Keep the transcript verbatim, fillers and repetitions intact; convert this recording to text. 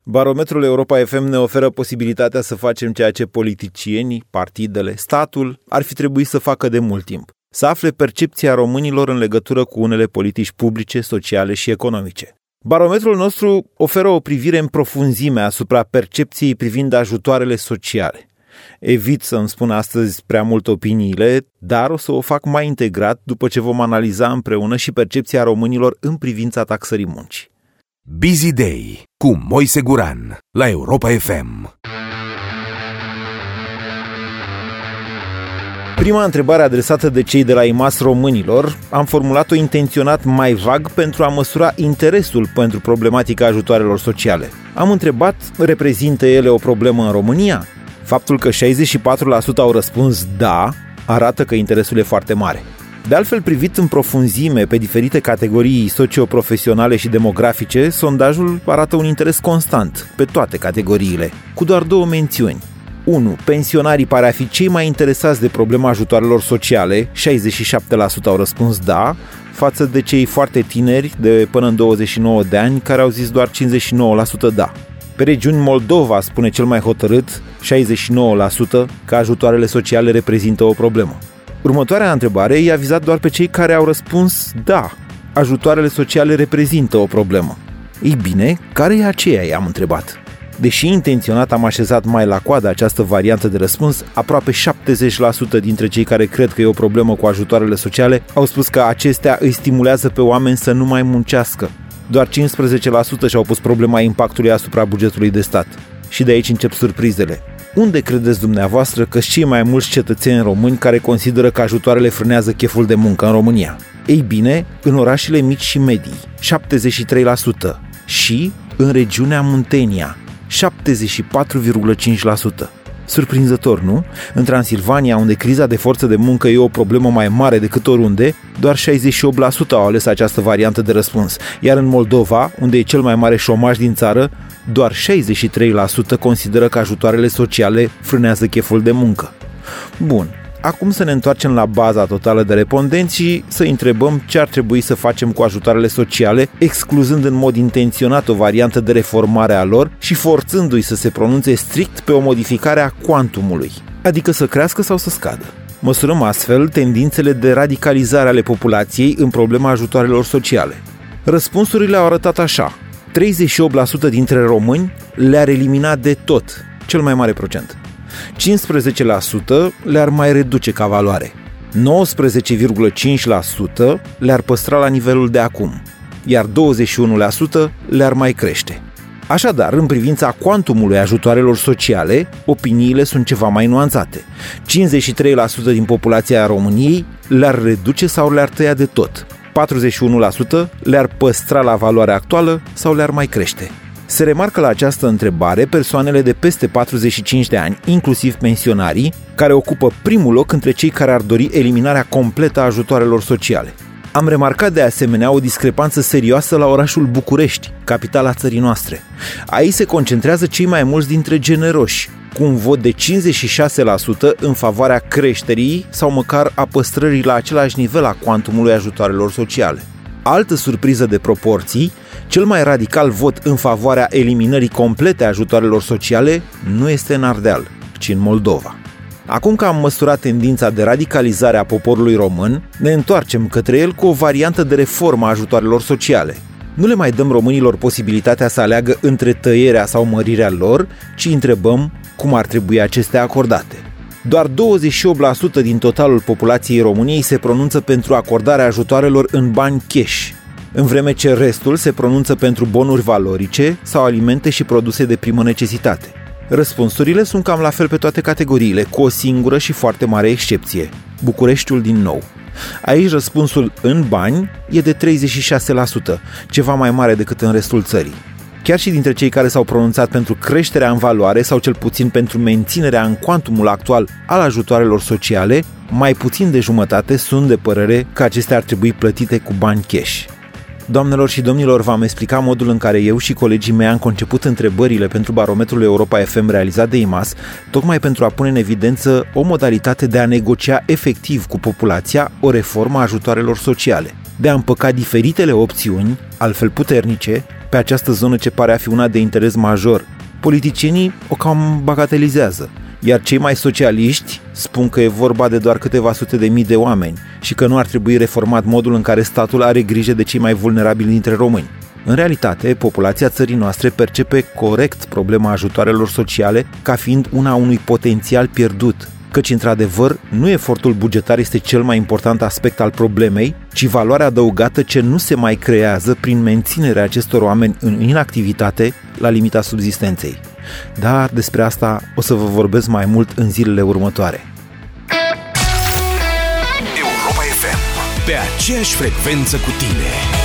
Barometrul Europa F M ne oferă posibilitatea să facem ceea ce politicienii, partidele, statul ar fi trebuit să facă de mult timp. Să afle percepția românilor în legătură cu unele politici publice, sociale și economice. Barometrul nostru oferă o privire în profunzime asupra percepției privind ajutoarele sociale. Evit să-mi spun astăzi prea mult opiniile, dar o să o fac mai integrat după ce vom analiza împreună și percepția românilor în privința taxării muncii. Busy Day cu Moise Guran la Europa F M. Prima întrebare adresată de cei de la I M A S românilor am formulat-o intenționat mai vag pentru a măsura interesul pentru problematica ajutoarelor sociale. Am întrebat, reprezintă ele o problemă în România? Faptul că șaizeci și patru la sută au răspuns da, arată că interesul e foarte mare. De altfel, privit în profunzime pe diferite categorii socioprofesionale și demografice, sondajul arată un interes constant pe toate categoriile, cu doar două mențiuni. unu. Pensionarii pare a fi cei mai interesați de problema ajutoarelor sociale, șaizeci și șapte la sută au răspuns da, față de cei foarte tineri de până în douăzeci și nouă de ani, care au zis doar cincizeci și nouă la sută da. Pe regiuni, Moldova spune cel mai hotărât, șaizeci și nouă la sută, că ajutoarele sociale reprezintă o problemă. Următoarea întrebare i-a vizat doar pe cei care au răspuns da, ajutoarele sociale reprezintă o problemă. Ei bine, care e aceea, i-am întrebat. Deși intenționat am așezat mai la coadă această variantă de răspuns, aproape șaptezeci la sută dintre cei care cred că e o problemă cu ajutoarele sociale au spus că acestea îi stimulează pe oameni să nu mai muncească. Doar cincisprezece la sută și-au pus problema impactului asupra bugetului de stat. Și de aici încep surprizele. Unde credeți dumneavoastră că cei mai mulți cetățeni români care consideră că ajutoarele frânează cheful de muncă în România? Ei bine, în orașele mici și medii, șaptezeci și trei la sută, și în regiunea Muntenia, șaptezeci și patru virgulă cinci la sută. Surprinzător, nu? În Transilvania, unde criza de forță de muncă e o problemă mai mare decât oriunde, doar șaizeci și opt la sută au ales această variantă de răspuns, iar în Moldova, unde e cel mai mare șomaj din țară, doar șaizeci și trei la sută consideră că ajutoarele sociale frânează cheful de muncă. Bun, acum să ne întoarcem la baza totală de respondenți și să întrebăm ce ar trebui să facem cu ajutoarele sociale, excluzând în mod intenționat o variantă de reformare a lor și forțându-i să se pronunțe strict pe o modificare a cuantumului, adică să crească sau să scadă. Măsurăm astfel tendințele de radicalizare ale populației în problema ajutoarelor sociale. Răspunsurile au arătat așa: treizeci și opt la sută dintre români le-ar elimina de tot, cel mai mare procent. cincisprezece la sută le-ar mai reduce ca valoare. nouăsprezece virgulă cinci la sută le-ar păstra la nivelul de acum, iar douăzeci și unu la sută le-ar mai crește. Așadar, în privința cuantumului ajutoarelor sociale, opiniile sunt ceva mai nuanțate. cincizeci și trei la sută din populația României le-ar reduce sau le-ar tăia de tot. patruzeci și unu la sută le-ar păstra la valoarea actuală sau le-ar mai crește. Se remarcă la această întrebare persoanele de peste patruzeci și cinci de ani, inclusiv pensionarii, care ocupă primul loc între cei care ar dori eliminarea completă a ajutoarelor sociale. Am remarcat de asemenea o discrepanță serioasă la orașul București, capitala țării noastre. Aici se concentrează cei mai mulți dintre generoși, cu un vot de cincizeci și șase la sută în favoarea creșterii sau măcar a păstrării la același nivel a cuantumului ajutoarelor sociale. Altă surpriză de proporții, cel mai radical vot în favoarea eliminării complete a ajutoarelor sociale nu este în Ardeal, ci în Moldova. Acum că am măsurat tendința de radicalizare a poporului român, ne întoarcem către el cu o variantă de reformă a ajutoarelor sociale. Nu le mai dăm românilor posibilitatea să aleagă între tăierea sau mărirea lor, ci întrebăm cum ar trebui acestea acordate. Doar douăzeci și opt la sută din totalul populației României se pronunță pentru acordarea ajutoarelor în bani cash, în vreme ce restul se pronunță pentru bonuri valorice sau alimente și produse de primă necesitate. Răspunsurile sunt cam la fel pe toate categoriile, cu o singură și foarte mare excepție: Bucureștiul din nou. Aici răspunsul în bani e de treizeci și șase la sută, ceva mai mare decât în restul țării. Chiar și dintre cei care s-au pronunțat pentru creșterea în valoare sau cel puțin pentru menținerea în cuantumul actual al ajutoarelor sociale, mai puțin de jumătate sunt de părere că acestea ar trebui plătite cu bani cash. Doamnelor și domnilor, v-am explicat modul în care eu și colegii mei am conceput întrebările pentru barometrul Europa F M realizat de I M A S, tocmai pentru a pune în evidență o modalitate de a negocia efectiv cu populația o reformă a ajutoarelor sociale. de a împăca diferitele opțiuni, altfel puternice, pe această zonă ce pare a fi una de interes major. Politicienii o cam bagatelizează, iar cei mai socialiști spun că e vorba de doar câteva sute de mii de oameni și că nu ar trebui reformat modul în care statul are grijă de cei mai vulnerabili dintre români. În realitate, populația țării noastre percepe corect problema ajutoarelor sociale ca fiind una unui potențial pierdut, căci, într-adevăr, nu efortul bugetar este cel mai important aspect al problemei, ci valoarea adăugată ce nu se mai creează prin menținerea acestor oameni în inactivitate la limita subzistenței. Dar despre asta o să vă vorbesc mai mult în zilele următoare. Europa F M, pe aceeași frecvență cu tine.